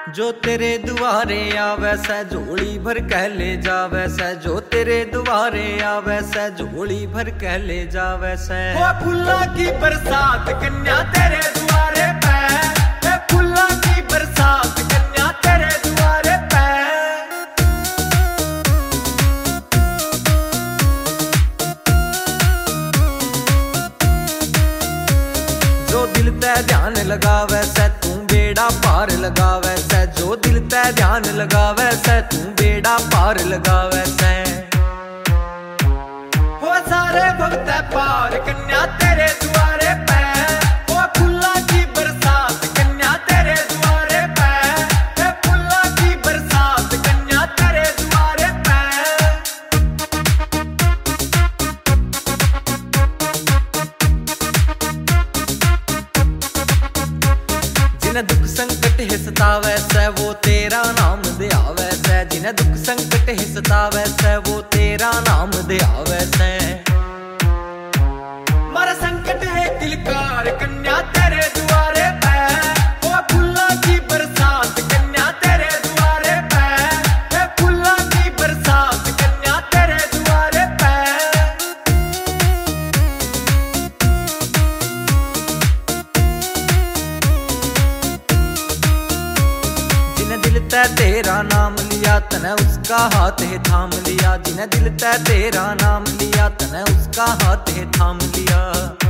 जो तेरे दुआरे आवे सै झोली भर कह ले जावे सै, जो तेरे दुआरे आवे सै झोली भर कह ले जावे सै। वो फुल्ला की बरसात कन्या तेरे दुआरे पे, फुल्ला की बरसात कन्या तेरे दुआरे पे। जो दिल ते ध्यान लगावे सै तू बेड़ा पार लगावे सै, जो दिल ते ध्यान लगावे सै तू बेड़ा पार लगावे सै। वो सारे वक्त पार कन्या तेरे दुआरे पे, वो फुल्ला की बरसात कन्या तेरे दुआरे पे, फुल्ला की बरसात कन्या तेरे दुआरे पे। जिन्हें दुख संकट है सतावे सै वो तेरा नाम दे आवे सै, जिन्हें दुख संकट है सतावे सै वो तेरा नाम दे आवे सै। मारा संकट है किलकार कन्या तेरे दुआरे पे, वो फुल्ला की बरसात कन्या तेरे दुआरे पे, फुल्ला की बरसात कन्या तेरे दुआरे पे। जिन्हें दिल ते तेरा नाम लिया तने उसका हाथ है थाम लिया, जिन्हें दिल ते तेरा नाम लिया तने उसका हाथ है थाम लिया।